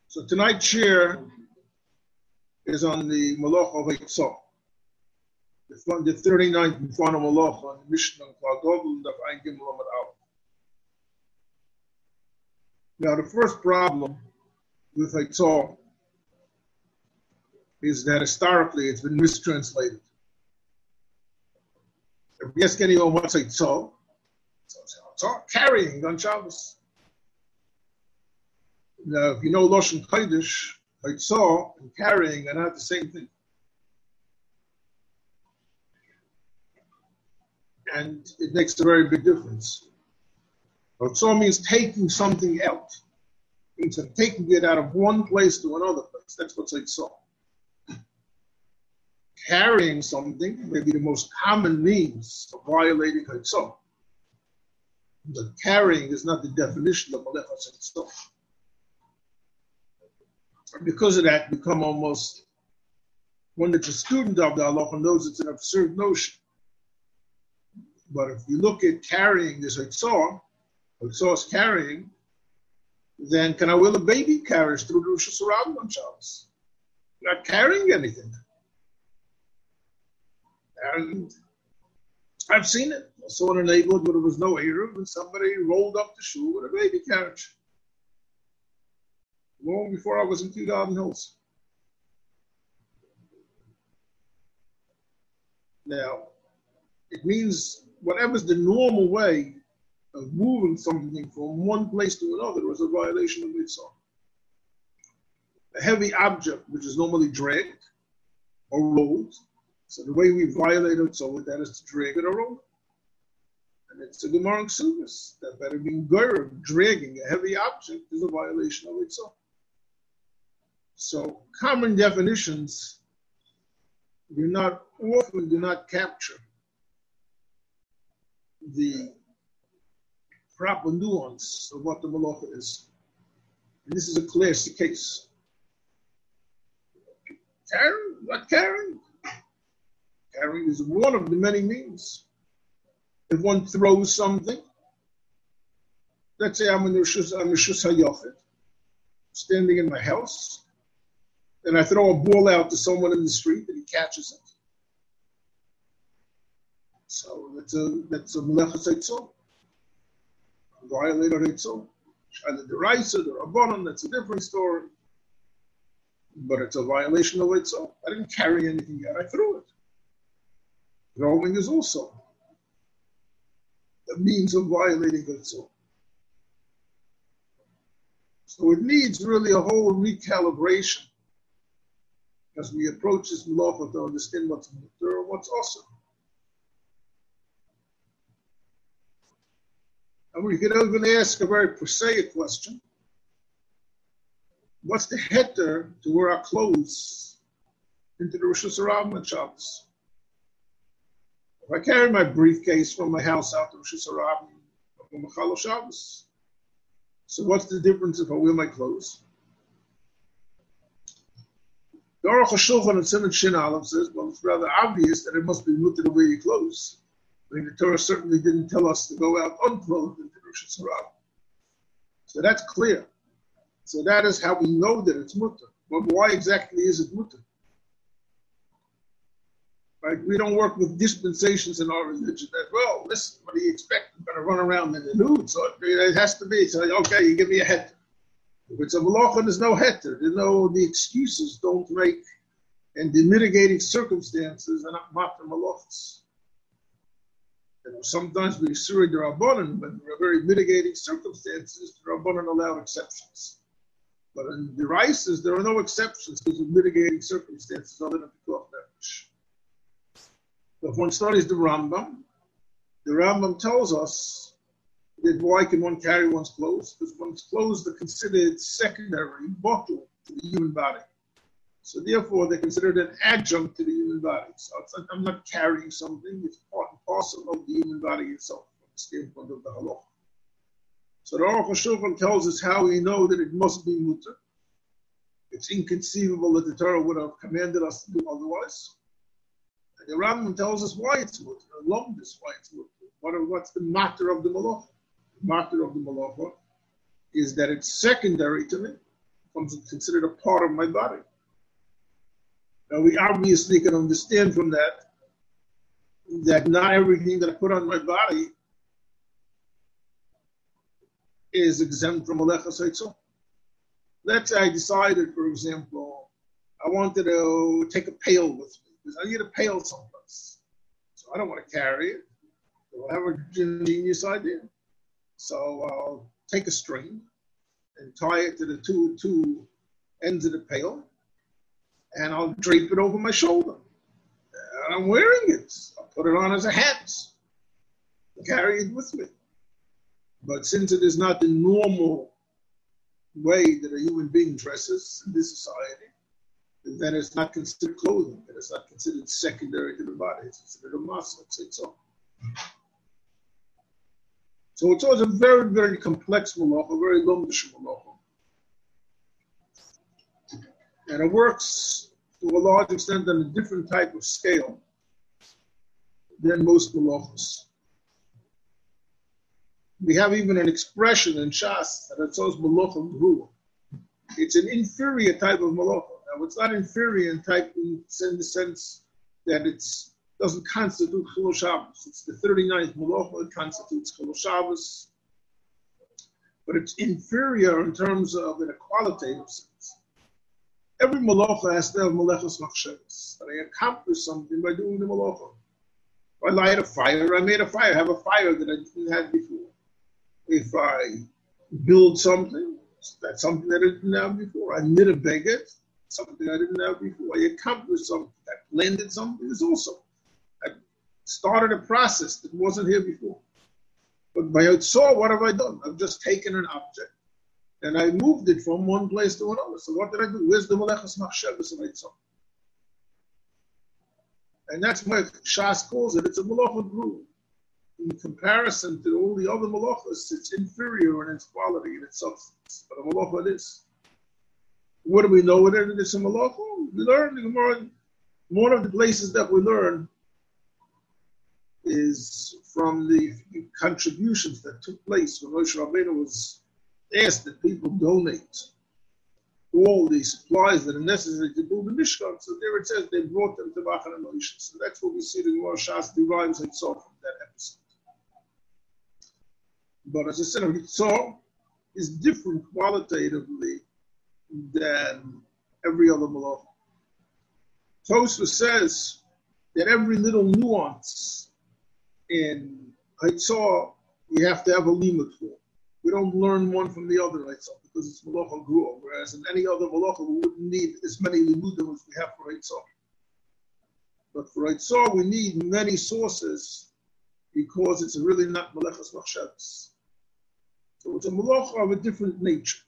So tonight's share is on the Malach of Eitzah, the 39th in front of Malach on the Mishnah of Klagogl and of Ein Gimel Amud Aleph. Now the first problem with Eitzah is that historically it's been mistranslated. If we ask anyone what's Eitzah, it's carrying on Shabbos. Now, if you know Lashon Kodesh, Eitzah and carrying are not the same thing. And it makes a very big difference. Eitzah means taking something out. It means taking it out of one place to another place. That's what's Eitzah. Carrying something may be the most common means of violating Eitzah. But carrying is not the definition of Malachas Eitzah. Because of that, become almost, one that's a student of the halacha knows it's an absurd notion. But if you look at carrying this Eitzah is carrying, then can I will a baby carries through the Rosh Hashanah on Shabbos? You're not carrying anything. And I've seen it. I saw in a neighborhood where there was no Eruv and somebody rolled up the shul with a baby carriage. Long before I was in Kew Garden Hills. Now, it means whatever's the normal way of moving something from one place to another was a violation of Eitzah. A heavy object, which is normally dragged or rolled, so the way we violate Eitzah with that is to drag it or roll it. And it's a Gemara Ksubis that better being dragging a heavy object is a violation of Eitzah. So common definitions do not capture the proper nuance of what the malacha is. And this is a classic case. Carrying, not carrying. Carrying is one of the many means. If one throws something, let's say I'm in Rishus HaYochid, standing in my house, and I throw a ball out to someone in the street and he catches it. So that's a Melechas Eitzah. Violator Eitzah. Either the Raisa, the Rabbanon, that's a different story. But it's a violation of Eitzah. I didn't carry anything out, I threw it. Throwing is also a means of violating Eitzah. So it needs really a whole recalibration as we approach this malacha to understand what's mutter and what's awesome. And we can even ask a very prosaic question. What's the heter to wear our clothes into the Rosh Hashanah on Shabbos? If I carry my briefcase from my house out to Rosh Hashanah from Machal Shabbos, so what's the difference if I wear my clothes? The Aruch HaShulchan and Simon Shin Aleph says, well, it's rather obvious that it must be mutter to wear your clothes. I mean, the Torah certainly didn't tell us to go out unclothed into Rosh Hashanah. So that's clear. So that is how we know that it's mutter. But why exactly is it mutter? Right? We don't work with dispensations in our religion. That, well, listen, what do you expect? I'm going to run around in the nude. So it has to be. So, okay, you give me a heter. If it's a malacha, there's no heter. The excuses don't make, and the mitigating circumstances are not matter malachas. Sometimes we surrey the Rabbanon, but there are very mitigating circumstances. The Rabbanon allow exceptions. But in the Rises, there are no exceptions because of mitigating circumstances other than the Pikuach Nefesh. If one studies the Rambam tells us that why can one carry one's clothes? Because one's clothes are considered secondary bottle to the human body. So therefore, they're considered an adjunct to the human body. So I'm not carrying something. It's part and parcel of the human body itself, from the standpoint of the halacha. So the Aruch HaShulchan tells us how we know that it must be mutter. It's inconceivable that the Torah would have commanded us to do otherwise. And the Rambam tells us why it's mutter, along this why it's mutter. What's the matter of the malacha? The matter of the malacha is that it's secondary to me. If becomes considered a part of my body. Now, we obviously can understand from that not everything that I put on my body is exempt from Malechas Haitzah. Let's say I decided, for example, I wanted to take a pail with me, because I need a pail someplace. So I don't want to carry it. So I have a genius idea. So I'll take a string and tie it to the two ends of the pail, and I'll drape it over my shoulder. And I'm wearing it. I'll put it on as a hat. I'll carry it with me. But since it is not the normal way that a human being dresses in this society, then it's not considered clothing. And it's not considered secondary to the body. It's considered a muscle. It's all. So it's always a very, very complex malacha, a very lomdish malacha. And it works to a large extent on a different type of scale than most malachas. We have even an expression in Shas that it's always malacha grua. It's an inferior type of malacha. Now, it's not inferior in type in the sense that it doesn't constitute Chilul Shabbos. It's the 39th malacha. It constitutes Chilul Shabbos. But it's inferior in terms of in a qualitative sense. Every malacha has to have malechas machshavas. That I accomplish something by doing the malacha. If I light a fire, I made a fire. I have a fire that I didn't have before. If I build something, that's something that I didn't have before. I knit a baguette, something I didn't have before. I accomplished something. I blended something. It's also. I started a process that wasn't here before. But by Yitzhak, what have I done? I've just taken an object and I moved it from one place to another. So what did I do? Where's the Malechas Machshavas of Yitzhak? And that's why Shas calls it. It's a malacha grua. In comparison to all the other malachas, it's inferior in its quality and its substance. But a malacha it is. What do we know it is? It's a malacha. We learn the Gemara. One of the places that we learn is from the contributions that took place when Moshe Rabbeinu was asked that people donate all the supplies that are necessary to build the Mishkan. So there it says they brought them to Bachar and Moshe. So that's what we see the Gemara Shas derives itself from that episode. But as I said, Yitzhak is different qualitatively than every other malacha. Tosfos says that every little nuance in Yitzhak you have to have a limit for. We don't learn one from the other Yitzhak because it's malacha grua, whereas in any other malacha we wouldn't need as many limudim as we have for Yitzhak. But for Yitzhak we need many sources because it's really not malechas machshavas. So it's a malacha of a different nature.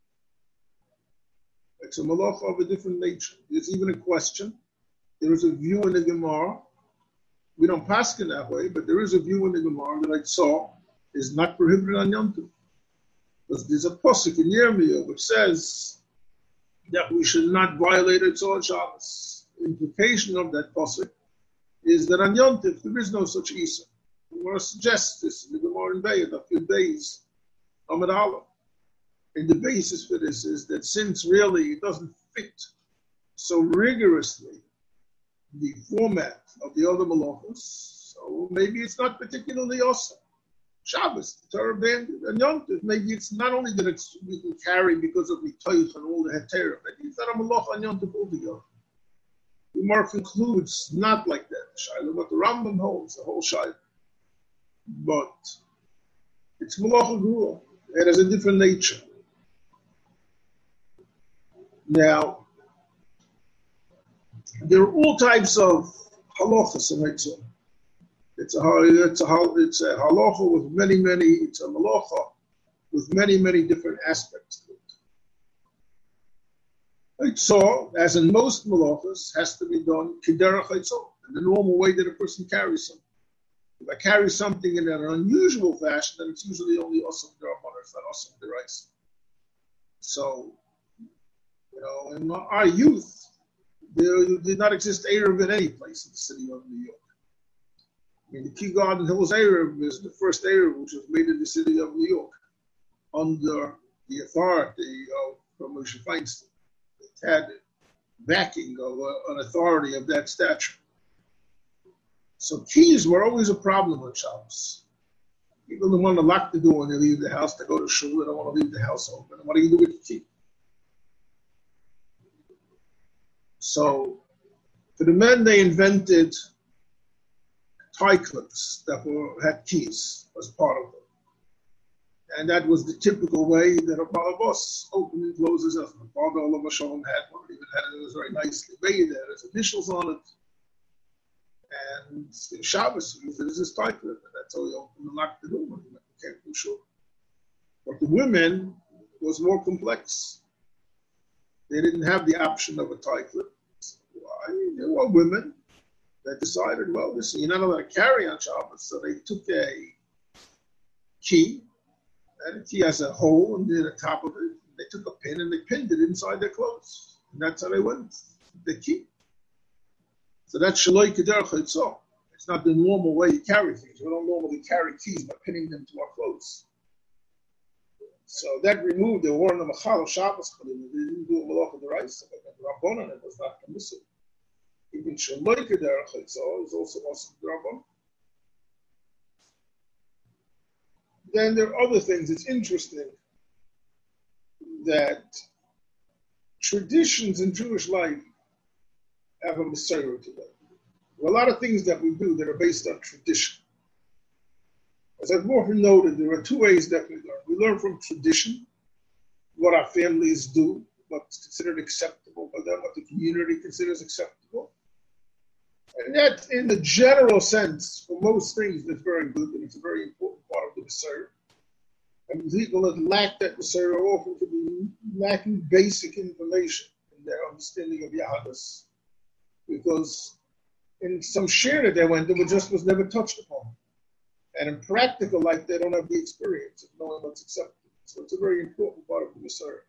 It's a malacha of a different nature. There's even a question. There is a view in the Gemara. We don't paskin that way, but there is a view in the Gemara that I saw is not prohibited on Yom Tov. Because there's a pasuk in Yirmiyah which says that we should not violate Yitzhak Shabbos. The implication of that pasuk is that on Yom Tov there is no such Isa. The Gemara suggests this in the Gemara in Bayit, a few days. Amid Allah. And the basis for this is that since really it doesn't fit so rigorously the format of the other malachos, so maybe it's not particularly awesome. Shabbos, the Torah banned it, and Yom Tov, maybe it's not only that it's we can carry because of the Toich and all the Heterah, maybe it's not a malacha on Yom Tov altogether. The Gemara concludes not like that, Shaila, but the Rambam holds the whole Shaila. But it's malacha grua. It has a different nature. Now, there are all types of halachas in Yitzhak. It's a halacha with it's a malacha with many different aspects to it. Yitzhak, as in most malachas, has to be done kiderach Yitzhak, in the normal way that a person carries something. If I carry something in an unusual fashion, then it's usually only awesome derabbanan, it's not awesome deraisa. So, in our youth, there did not exist Erev in any place in the city of New York. I mean, the Key Garden Hills Erev is the first Erev which was made in the city of New York under the authority of from Moshe Feinstein. It had backing of an authority of that stature. So keys were always a problem on Shabbos. People don't want to lock the door when they leave the house. They go to shul. They don't want to leave the house open. What do you do with the key? So for the men, they invented tie clips that had keys as part of them. And that was the typical way that a boss opened and closed his house. My father, Allah Shalom, had one. Even had it was very nicely made. There his initials on it. And Shabbos used it as his tie clip. And that's how he opened and locked the door when he came to shul. But the women was more complex. They didn't have the option of a tie clip. So why? There were women that decided, well, listen, you're not allowed to carry on Shabbos. So they took a key. And the key has a hole near the top of it. They took a pin and they pinned it inside their clothes. And that's how they went, the key. So that's Shaloi Kederach Hitzah. It's not the normal way you carry things. We don't normally carry keys by pinning them to our clothes. So that removed, they wore in the Machal of Shabbos, but they didn't do a Malach of the Rice. But the Rabbanan, it was not permissible. Even Shaloi Kederach Hitzah is also the Rabbanan. Then there are other things. It's interesting that traditions in Jewish life have a Messiah to them. There are a lot of things that we do that are based on tradition. As I've often noted, there are two ways that we learn. We learn from tradition, what our families do, what's considered acceptable by them, what the community considers acceptable. And that, in the general sense, for most things, that's very good, and it's a very important part of the Messiah. And people that lack that Messiah are often to be lacking basic information in their understanding of Yahadus. Because in some share that they went, it just was never touched upon. And in practical life, they don't have the experience of knowing what's accepted. So it's a very important part of the Messiah.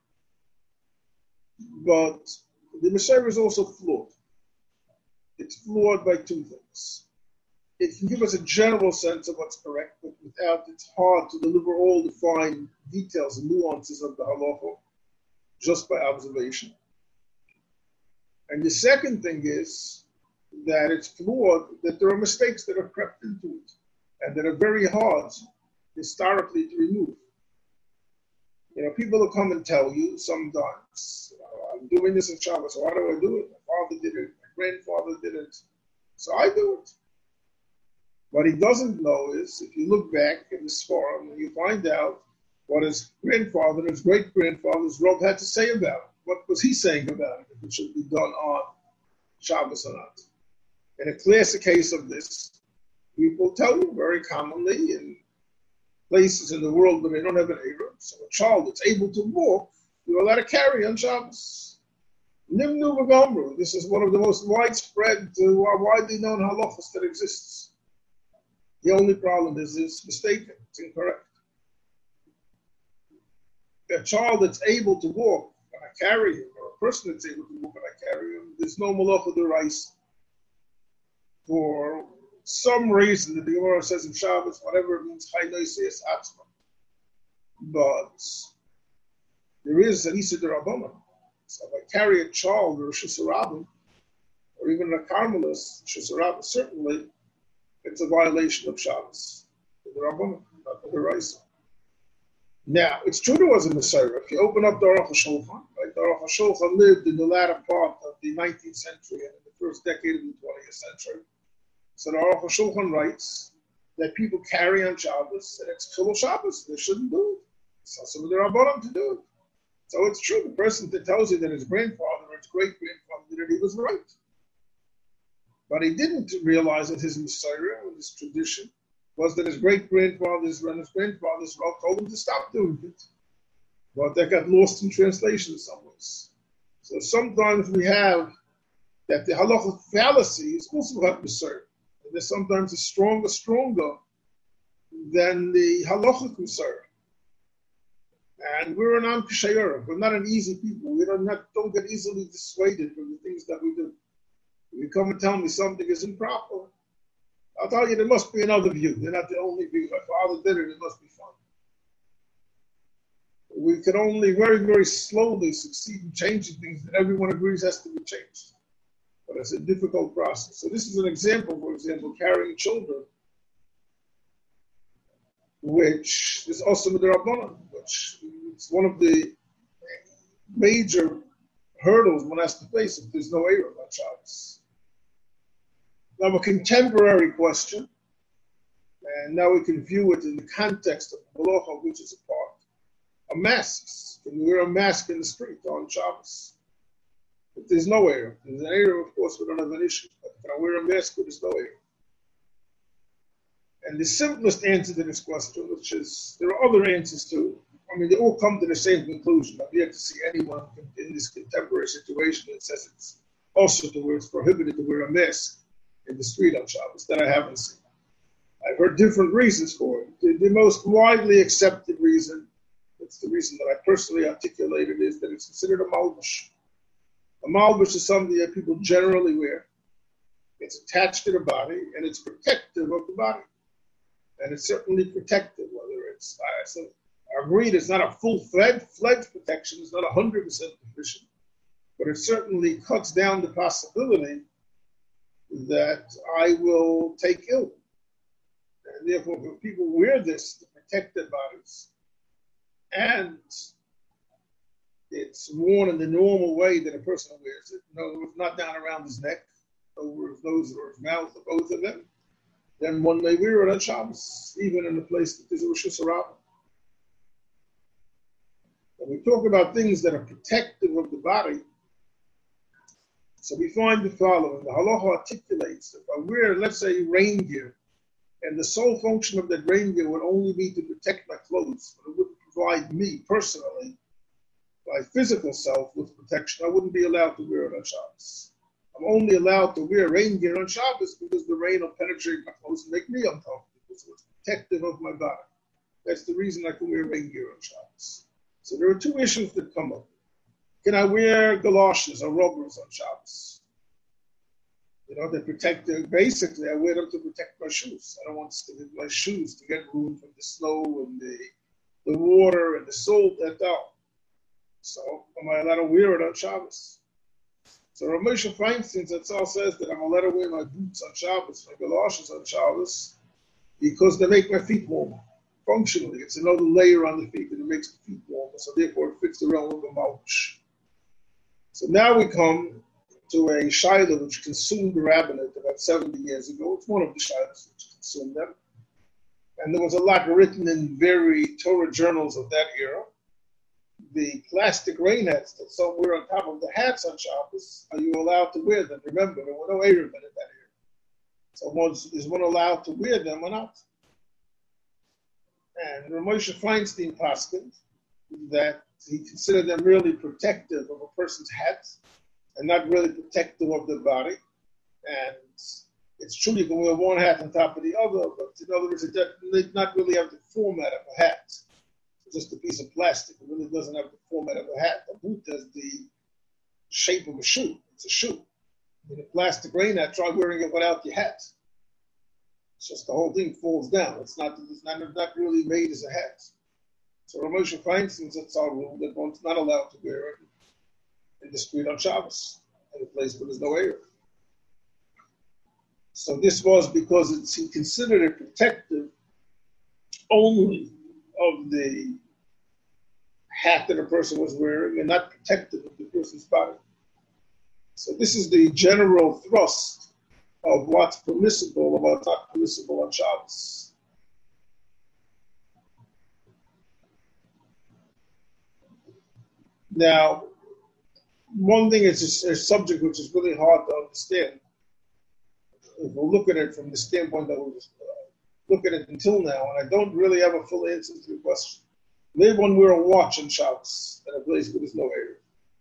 But the Messiah is also flawed. It's flawed by two things. It can give us a general sense of what's correct, but without, it's hard to deliver all the fine details and nuances of the halacha just by observation. And the second thing is that it's flawed, that there are mistakes that are crept into it and that are very hard historically to remove. You know, people will come and tell you sometimes, I'm doing this in Shabbos, so why do I do it? My father did it, my grandfather did it, so I do it. What he doesn't know is, if you look back in the Sforim, and you find out what his grandfather and his great-grandfather's Rav had to say about it. What was he saying about it, if it should be done on Shabbos or not? In a classic case of this, people tell you very commonly in places in the world where they don't have an Eruv, so a child that's able to walk, you're allowed to carry on Shabbos. Nimnu v'gomru. This is one of the most widespread, widely known halachas that exists. The only problem is it's mistaken. It's incorrect. A child that's able to walk, and I carry him, or a person that's able to walk, and I carry him, there's no malacha d'oraisa. For some reason, the Gemara says in Shabbos, whatever it means, Chai Noisias Atzma. But there is an Isa d'Rabbanan. So if I carry a child or a Shusarabim, or even a Carmelist, Shusarabim, certainly, it's a violation of Shabbos. The Rabbanan, not the Raisa. Now, it's true there was a Messiah. If you open up the Aruch HaShulchan, right? The Aruch HaShulchan lived in the latter part of the 19th century and in the first decade of the 20th century. So the Aruch HaShulchan writes that people carry on Shabbos, and it's Chilul Shabbos. They shouldn't do it. So some of the Rabbanan to do it. So it's true. The person that tells you that his grandfather or his great-grandfather did it, he was right. But he didn't realize that his Messiah, or his tradition, was that his great-grandfather's and his grandfather's Rav told him to stop doing it. But that got lost in translation in some ways. So sometimes we have that the halachic fallacy is also have Messiah. And there's sometimes it's stronger than the halachic Messiah. And we're an Am K'Shayara. We're not an easy people. We don't get easily dissuaded from the things that we do. You come and tell me something is improper, I'll tell you there must be another view. They're not the only view. My father did it, it must be fun. we can only very, very slowly succeed in changing things that everyone agrees has to be changed. But it's a difficult process. So this is an example, for example, carrying children, which is also midrabanan, which is one of the major hurdles one has to face if there's no Erev on Shabbos. Now a contemporary question, and now we can view it in the context of the halacha of which is a part. A masks. Can you wear a mask in the street on Shabbos? If there's no Erev. If there's an Erev, of course, we don't have an issue. But can I wear a mask when there's no Erev? And the simplest answer to this question, which is, there are other answers too. I mean, they all come to the same conclusion. I've yet to see anyone in this contemporary situation that says it's also to where it's prohibited to wear a mask in the street on Shabbos. That I haven't seen. I've heard different reasons for it. The most widely accepted reason, it's the reason that I personally articulated, is that it's considered a malbush. A malbush is something that people generally wear. It's attached to the body, and it's protective of the body. And it's certainly protective, whether it's, I agree it's not a full-fledged protection, it's not 100% efficient, but it certainly cuts down the possibility that I will take ill. And therefore, when people wear this to protect their bodies, and it's worn in the normal way that a person wears it, not down around his neck, over his nose or his mouth, or both of them, then one may wear it on Shabbos, even in a place that there's a Rosh Hashanah. When we talk about things that are protective of the body, so we find the following. The halacha articulates that if I wear, let's say, rain gear, and the sole function of that rain gear would only be to protect my clothes, but it wouldn't provide me personally, my physical self, with protection, I wouldn't be allowed to wear it on Shabbos. I'm only allowed to wear rain gear on Shabbos because the rain will penetrate my clothes and make me uncomfortable. So it's protective of my body. That's the reason I can wear rain gear on Shabbos. So there are two issues that come up. Can I wear galoshes or rubbers on Shabbos? They protect, basically I wear them to protect my shoes. I don't want my shoes to get ruined from the snow and the water and the salt that's out. So am I allowed to wear it on Shabbos? So Rav Moshe Feinstein says that I'm allowed to wear my boots on Shabbos, my galoshes on Shabbos, because they make my feet warmer. Functionally, it's another layer on the feet and it makes the feet warmer, so therefore it fits the realm of a malbush. So now we come to a shayla which consumed the rabbinate about 70 years ago. It's one of the shaylas which consumed them. And there was a lot written in very Torah journals of that era. The plastic rain hats that some wear on top of the hats on Shabbos, are you allowed to wear them? Remember, there were no Erev in that era. So is one allowed to wear them or not? And Rav Moshe Feinstein paskined that he considered them really protective of a person's hat and not really protective of their body. And it's true you can wear one hat on top of the other, but in other words, it does not really have the format of a hat. It's just a piece of plastic. It really doesn't have the format of a hat. A boot has the shape of a shoe. It's a shoe. In a plastic rain hat, try wearing it without your hat. It's just the whole thing falls down. It's not really made as a hat. So Rav Moshe Feinstein sets our rule that one's not allowed to wear it in the street on Shabbos, in a place where there's no air. So this was because he considered it protective only of the hat that a person was wearing and not protective of the person's body. So this is the general thrust of what's permissible and what's not permissible on Shabbos. Now, one thing is a subject which is really hard to understand. If we look at it from the standpoint that we look at it until now, and I don't really have a full answer to the question. Maybe one wear a watch on Shabbos at a place where there's no air.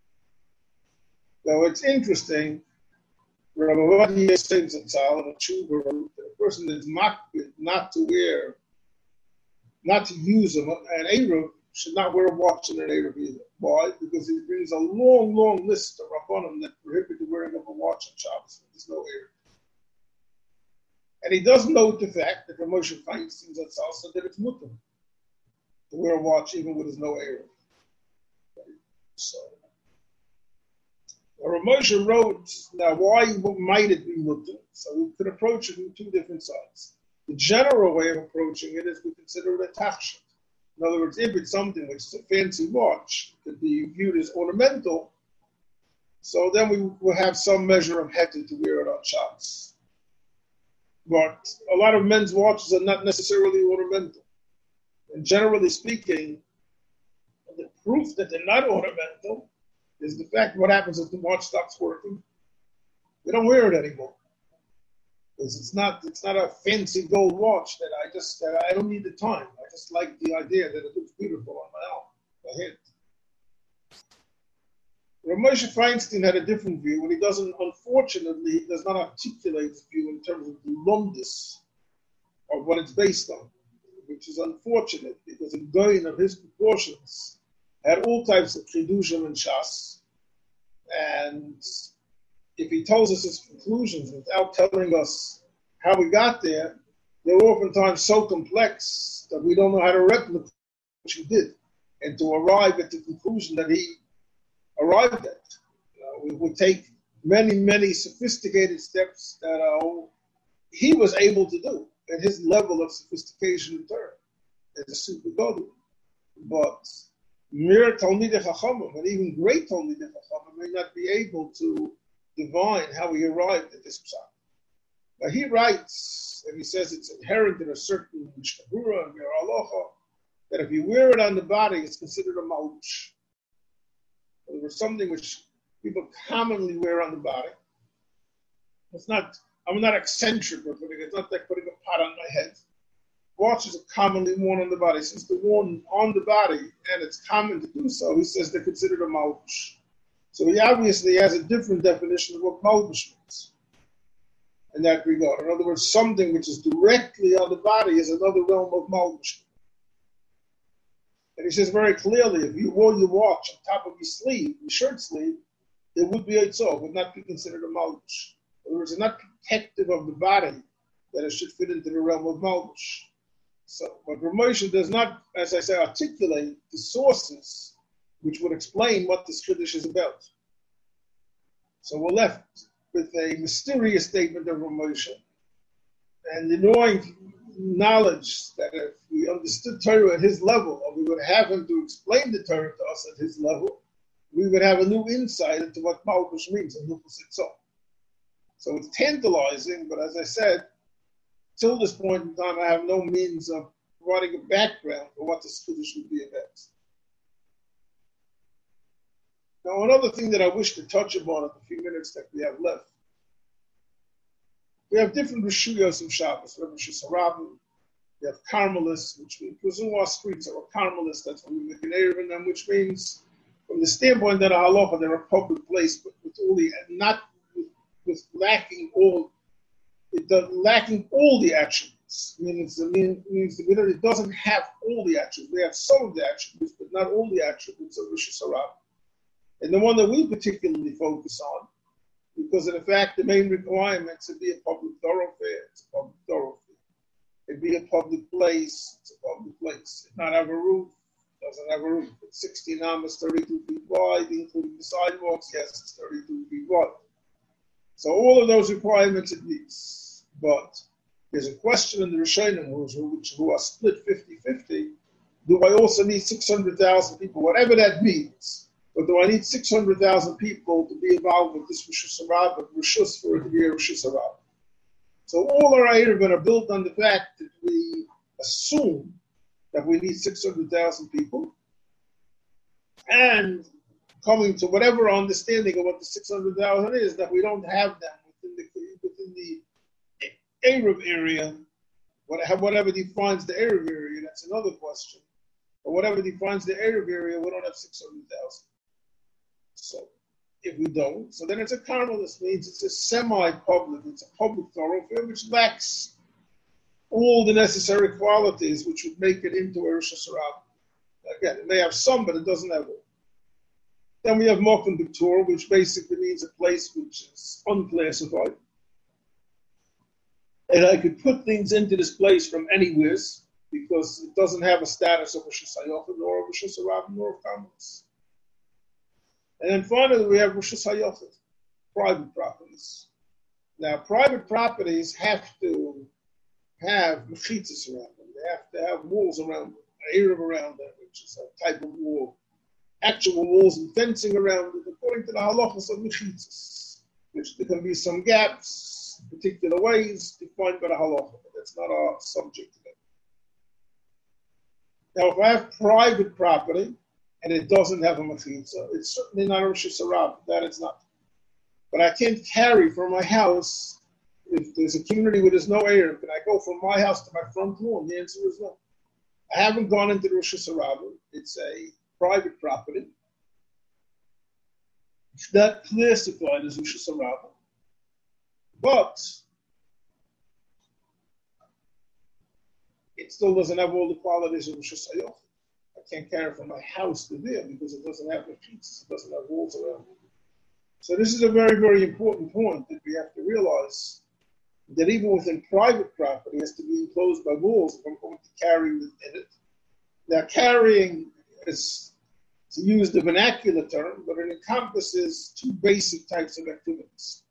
Now, it's interesting. Rabbi Ovadia says in Tzal, a tshuva, that a person that's not to wear, not to use an Erev, should not wear a watch in an Erev either. Why? Because it brings a long, long list of Rabbanim that prohibit the wearing of a watch on Shabbos when there's no Erev. And he does note the fact that Rav Moshe Feinstein said that it's mutter to wear a watch even when there's no Erev. So, Rav Moshe wrote, now why might it be muttar? So we could approach it from two different sides. The general way of approaching it is we consider it a tachshit. In other words, if it's something which is a fancy watch, it could be viewed as ornamental, so then we will have some measure of heter to wear it on Shabbos. But a lot of men's watches are not necessarily ornamental. And generally speaking, the proof that they're not ornamental is the fact what happens if the watch stops working. We don't wear it anymore. Because it's not a fancy gold watch that I don't need the time. I just like the idea that it looks beautiful on my arm, my head. Rav Moshe Feinstein had a different view, and he does not articulate his view in terms of the lumdus of what it's based on, which is unfortunate because a goyin of his proportions had all types of chidushim and shas, and if he tells us his conclusions without telling us how we got there, they're oftentimes so complex that we don't know how to replicate what he did and to arrive at the conclusion that he arrived at. We would take many, many sophisticated steps that he was able to do at his level of sophistication in Torah as a super godly. But mere Talmidei Chachamim, and even great Talmidei Chachamim, may not be able to divine how he arrived at this psak. Now he writes, and he says it's inherent in a certain Mishnah and Mir Aloha, that if you wear it on the body, it's considered a malush. It was something which people commonly wear on the body. I'm not eccentric with it. It's not like putting a pot on my head. Watches are commonly worn on the body. Since they're worn on the body, and it's common to do so, he says they're considered a malush. So he obviously has a different definition of what malush means in that regard. In other words, something which is directly on the body is another realm of malush. And he says very clearly, if you wore your watch on top of your sleeve, your shirt sleeve, it would be Eitzah, would not be considered a malbush. In other words, it's not protective of the body that it should fit into the realm of malbush. So, but Rav Moshe does not, as I say, articulate the sources which would explain what this Kiddush is about. So we're left with a mysterious statement of Rav Moshe and the annoying knowledge that if we understood Torah at his level, or we would have him to explain the Torah to us at his level, we would have a new insight into what Malbush means and Hilchos Itzah. So it's tantalizing, but as I said, till this point in time, I have no means of providing a background for what this Kiddush would be about. Now, another thing that I wish to touch upon in the few minutes that we have left, we have different Rishuyos of Shabbos. We have Rosh Hashanah, we have Carmelists, which we presume our streets are Carmelists, that's what we make an Erev in them, which means, from the standpoint that a halacha, they're a public place, but with all the, not with lacking all the attributes. Means that it doesn't have all the attributes. We have some of the attributes, but not all the attributes of Rosh Hashanah. And the one that we particularly focus on, because of the fact the main requirement to be a public thoroughfare, it's a public thoroughfare. It be a public place, it's a public place. It not have a roof, it doesn't have a roof. It's 16 amas, 32 feet wide, including the sidewalks, yes, it's 32 feet wide. So all of those requirements it meets. But there's a question in the Rishonim who are split 50-50. Do I also need 600,000 people, whatever that means? But do I need 600,000 people to be involved with this Rosh Hashanah, but Rishus for it to be a Rosh Hashanah? So all our Erev are built on the fact that we assume that we need 600,000 people, and coming to whatever understanding of what the 600,000 is, that we don't have them within the Erev area, whatever defines the Erev area, that's another question. But whatever defines the Erev area, we don't have 600,000. So if we don't, so then it's a Carmelist, means it's a semi-public, it's a public thoroughfare which lacks all the necessary qualities which would make it into a Rosh Hashanah. Again, it may have some, but it doesn't have all. Then we have Mokum B'Tur, which basically means a place which is unclassified. And I could put things into this place from anywhere because it doesn't have a status of a Rosh Hashanah, nor of a Rosh Hashanah, nor of Carmelist. And then finally, we have Rishus HaYochid, private properties. Now, private properties have to have mechitzas around them. They have to have walls around them, an eruv around them, which is a type of wall, actual walls and fencing around it, according to the halachas of mechitzas, which there can be some gaps, particular ways defined by the halacha, but that's not our subject today. Now, if I have private property and it doesn't have a mechitzah, it's certainly not a Rishus HaRabba. That it's not. But I can't carry from my house. If there's a community where there's no eruv, can I go from my house to my front lawn? The answer is no. I haven't gone into the Rishus HaRabba. It's a private property. It's not classified as Rishus HaRabba. But it still doesn't have all the qualities of Rishus HaYochid. I can't carry from my house to there because it doesn't have the sheets, it doesn't have walls around it. So this is a very, very important point that we have to realize that even within private property, it has to be enclosed by walls if I'm going to carry within it. Now, carrying is, to use the vernacular term, but it encompasses two basic types of activities.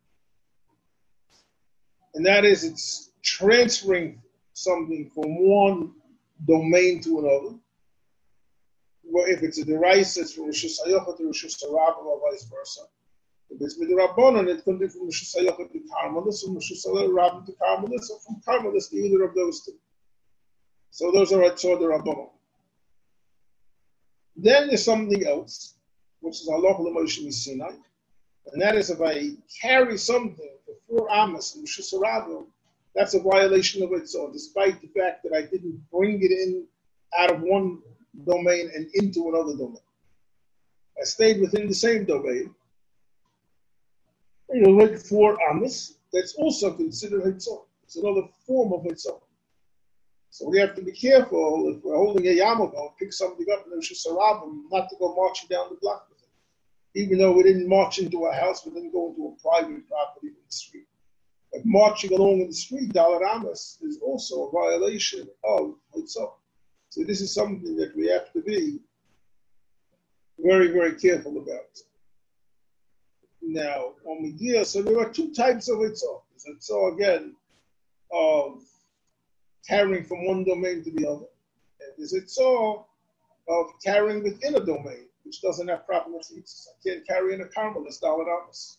And that is, it's transferring something from one domain to another. Well, if it's a deraisa, it's from Rishus HaYochid to Rishus HaRabba, or vice versa. If it's midrabanan, it can be from Rishus HaYochid to Karmelis, from Rishus HaRabba to Karmelis, or from Karmelis to either of those two. So those are Eitzor D'Rabbanan. Then there's something else, which is halacha l'Moshe Sinai, and that is if I carry something for 4 amas in Rishus HaRabba, that's a violation of Eitzor, despite the fact that I didn't bring it in out of one domain and into another domain. I stayed within the same domain. Like 4 amas, that's also considered Eitzor. It's another form of Eitzor. So we have to be careful if we're holding a yarmulke, pick something up in the Rishus HaRabba, not to go marching down the block with it. Even though we didn't march into a house, we didn't go into a private property in the street. But marching along in the street, Dalar Amas, is also a violation of Eitzor. So this is something that we have to be very, very careful about. Now, on Mediyah, so there are 2 types of Eitzor. There's Eitzor, again, of carrying from one domain to the other. And there's Eitzor of carrying within a domain, which doesn't have proper mechitzas. I can't carry in a Karmelis, Dalar Amas.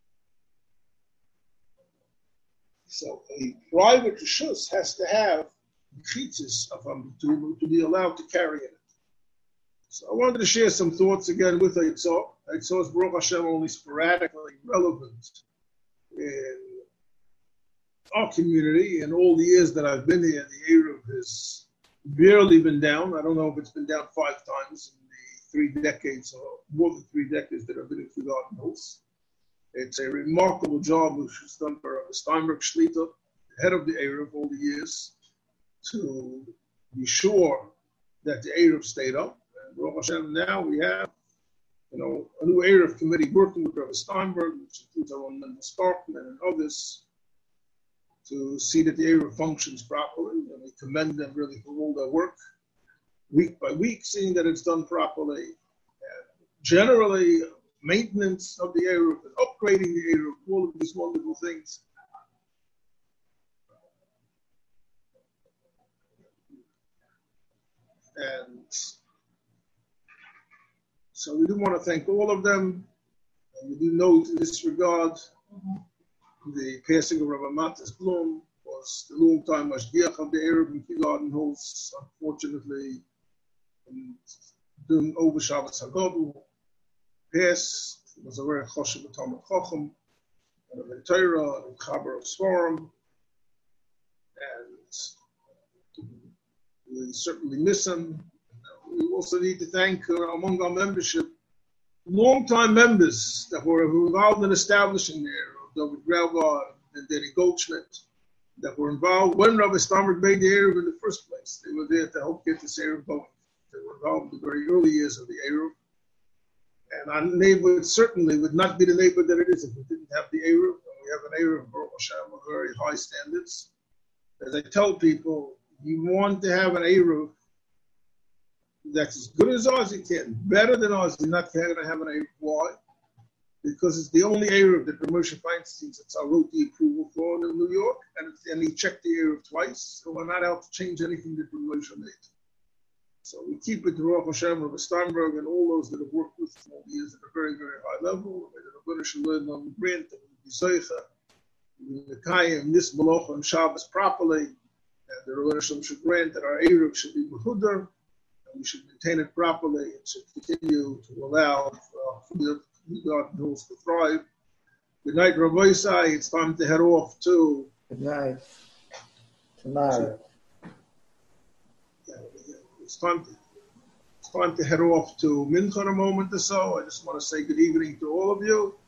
So a private rishus has to have mechitzas to be allowed to carry in it. So I wanted to share some thoughts again with Eitzor. Eitzor is Baruch Hashem only sporadically relevant in our community. In all the years that I've been here, the eruv has barely been down. I don't know if it's been down 5 times in the 3 decades or more than 3 decades that I've been in Garden Hills. It's a remarkable job which was done by Steinberg Shlita, head of the eruv all the years, to be sure that the eruv stayed up. And Baruch Hashem, now we have, a new eruv committee working with Rabbi Steinberg, which includes our own Mendel Starkman and others, to see that the eruv functions properly. And we commend them really for all their work, week by week, seeing that it's done properly. And generally, maintenance of the eruv and upgrading the eruv, all of these wonderful things. And so we do want to thank all of them. And we do note in this regard the passing of Rabbi Matis Blum was the long-time mashgiach of the eruv in Garden Hills, unfortunately, during over Shabbos HaGadol. Yes, it was a very choshev Talmud Chacham, and a Torah, and Chaber of Svarim, and we certainly miss him. We also need to thank among our membership long-time members that were involved in establishing the eruv, David Graubar and Danny Goldschmidt, that were involved when Rabbi Steinberg made the eruv in the first place. They were there to help get this eruv going. They were involved in the very early years of the eruv. And our neighborhood certainly would not be the neighborhood that it is if we didn't have the eruv. We have an eruv, Baruch Hashem, with very high standards. As I tell people, you want to have an eruv That's as good as ours you can. Better than ours, you're not going to have an Eruv. Why? Because it's the only Eruv that Moshe Feinstein wrote the approval for in New York, and he checked the Eruv twice, so we're not out to change anything that Moshe made. So we keep it to Ruach Hashem, Rabbi Steinberg, and all those that have worked with him all the years at a very, very high level. Rabbi should learn on the grant, and the Zoicha, the Kayim, this Malocha, and Shabbos properly, and the Rabbi should grant that our Eruv should be Mehudar, and we should maintain it properly, and should continue to allow the garden hills to thrive. Good night, Rabbi Isai. It's time to head off to. Good night. Tomorrow. It's time to head off to Mincha in a moment or so. I just want to say good evening to all of you.